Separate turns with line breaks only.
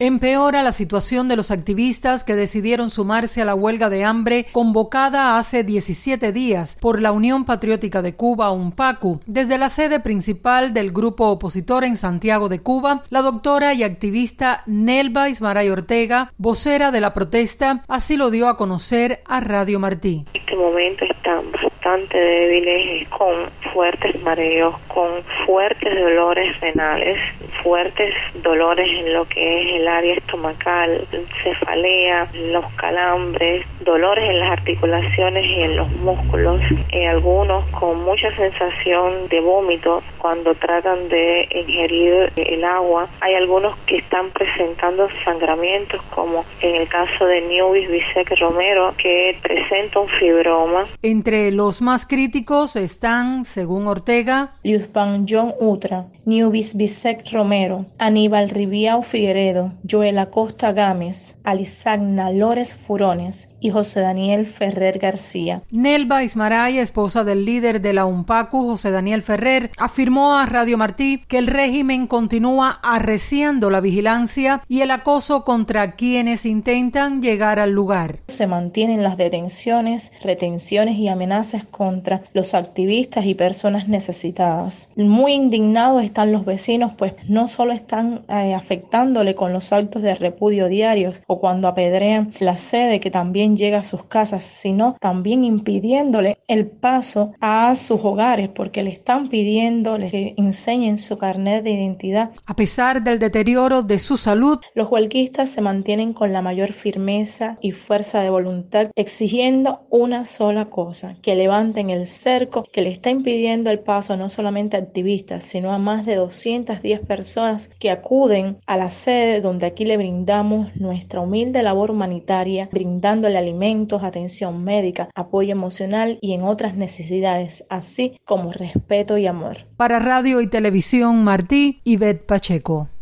Empeora la situación de los activistas que decidieron sumarse a la huelga de hambre convocada hace 17 días por la Unión Patriótica de Cuba, UNPACU. Desde la sede principal del grupo opositor en Santiago de Cuba, la doctora y activista Nelva Ismaray Ortega, vocera de la protesta, así lo dio a conocer a Radio Martí.
En este momento están bastante débiles, con fuertes mareos, con fuertes dolores renales, fuertes dolores en lo que es el área estomacal, cefalea, los calambres, dolores en las articulaciones y en los músculos, algunos con mucha sensación de vómito cuando tratan de ingerir el agua. Hay algunos que están presentando sangramientos, como en el caso de Newbis Bisek Romero, que presenta un fibroma.
Entre los más críticos están, según Ortega,
Luzpan John Utra, Newbis Bisek Romero, Aníbal Riviao Figueredo, Joel Acosta Gámez, Alisagna Lores Furones y José Daniel Ferrer García.
Nelva Ismaray, esposa del líder de la UNPACU, José Daniel Ferrer, afirmó a Radio Martí que el régimen continúa arreciando la vigilancia y el acoso contra quienes intentan llegar al lugar.
Se mantienen las detenciones, retenciones y amenazas contra los activistas y personas necesitadas. Muy indignados están los vecinos, pues no solo están afectándole con los actos de repudio diarios o cuando apedrean la sede que también llega a sus casas, sino también impidiéndole el paso a sus hogares porque le están pidiendo que enseñen su carnet de identidad.
A pesar del deterioro de su salud,
los huelguistas se mantienen con la mayor firmeza y fuerza de voluntad, exigiendo una sola cosa: que levanten el cerco que le está impidiendo el paso no solamente a activistas, sino a más de 210 personas que acuden a la sede donde aquí le brindamos nuestra humilde labor humanitaria, brindándole alimentos, atención médica, apoyo emocional y en otras necesidades, así como respeto y amor.
Para Radio y Televisión Martí, Ivette Pacheco.